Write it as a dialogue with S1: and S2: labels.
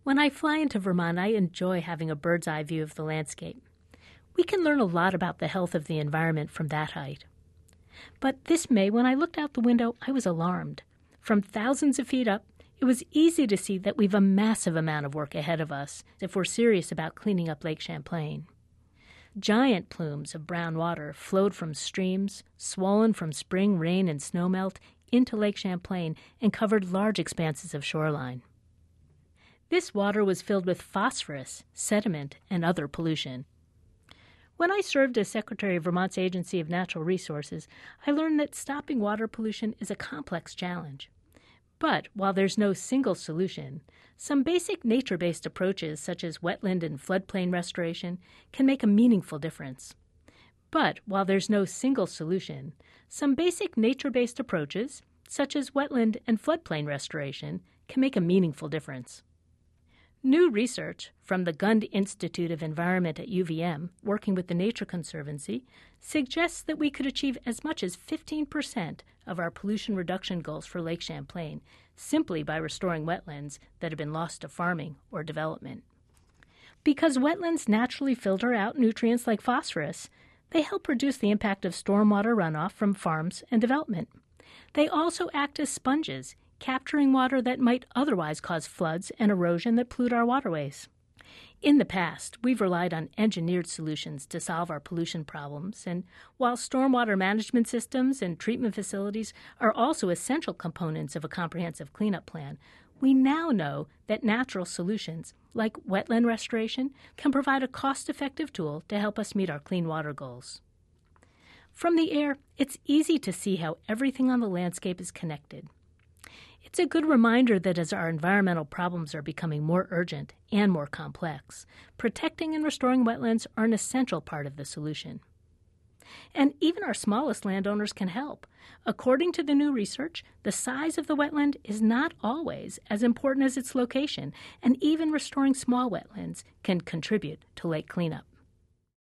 S1: When I fly into Vermont, I enjoy having a bird's eye view of the landscape. We can learn a lot about the health of the environment from that height. But this May, when I looked out the window, I was alarmed. From thousands of feet up, it was easy to see that we've a massive amount of work ahead of us if we're serious about cleaning up Lake Champlain. Giant plumes of brown water flowed from streams, swollen from spring rain and snowmelt, into Lake Champlain and covered large expanses of shoreline. This water was filled with phosphorus, sediment, and other pollution. When I served as Secretary of Vermont's Agency of Natural Resources, I learned that stopping water pollution is a complex challenge. But while there's no single solution, some basic nature-based approaches such as wetland and floodplain restoration can make a meaningful difference. But while there's no single solution, some basic nature-based approaches such as wetland and floodplain restoration can make a meaningful difference. New research from the Gund Institute of Environment at UVM, working with the Nature Conservancy, suggests that we could achieve as much as 15% of our pollution reduction goals for Lake Champlain simply by restoring wetlands that have been lost to farming or development. Because wetlands naturally filter out nutrients like phosphorus, they help reduce the impact of stormwater runoff from farms and development. They also act as sponges, capturing water that might otherwise cause floods and erosion that pollute our waterways. In the past, we've relied on engineered solutions to solve our pollution problems, and while stormwater management systems and treatment facilities are also essential components of a comprehensive cleanup plan, we now know that natural solutions, like wetland restoration, can provide a cost-effective tool to help us meet our clean water goals. From the air, it's easy to see how everything on the landscape is connected. It's a good reminder that as our environmental problems are becoming more urgent and more complex, protecting and restoring wetlands are an essential part of the solution. And even our smallest landowners can help. According to the new research, the size of the wetland is not always as important as its location, and even restoring small wetlands can contribute to lake cleanup.